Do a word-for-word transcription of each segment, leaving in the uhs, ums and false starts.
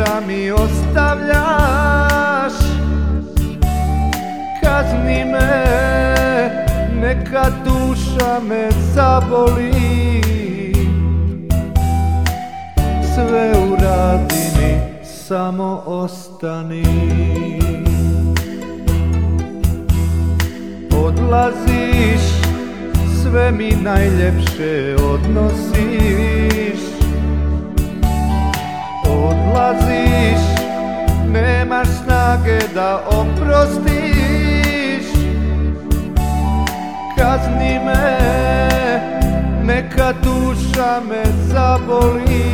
duša mi ostavljaš. Kazni me, neka duša me zaboli. Sve uradi mi, samo ostani. Odlaziš, sve mi najljepše odnosiš. Odlaziš, nemaš snage da oprostiš. Kazni me, neka duša me zaboli.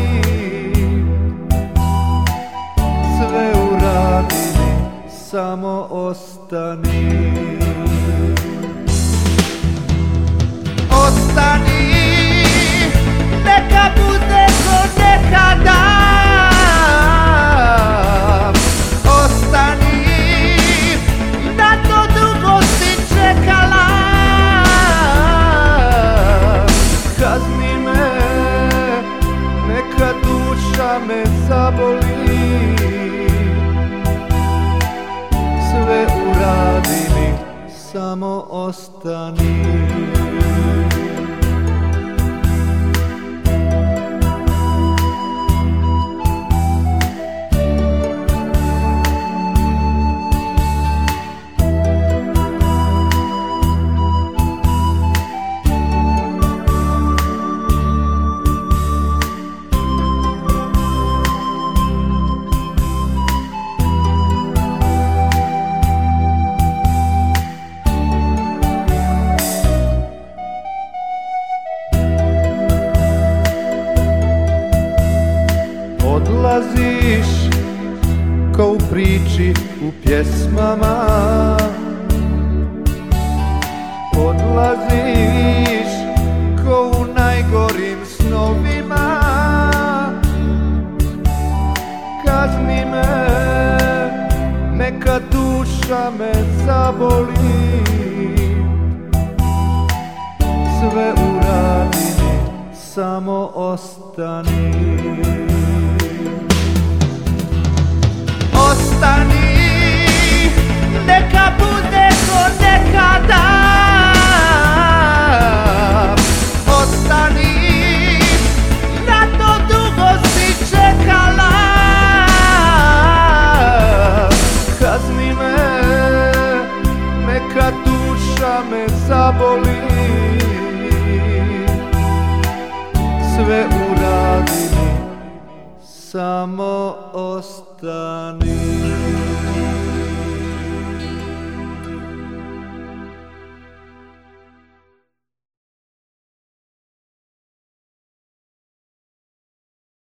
Sve uradi mi, samo ostani. Ostani, neka bude ko nekada. Ostani, na to dugo si čekala. Kazni me, neka duša me zaboli. Sve uradi mi, samo ostani. Odlaziš ko u priči u pjesmama. Odlaziš ko u najgorim snovima. Kazni me, neka duša me zaboli. Sve uradi mi, samo ostani. Ostani, neka bude ko nekada. Ostani, na to dugo si čekala. Kazni me, neka duša me zaboli. Sve uradi mi, samo ostani.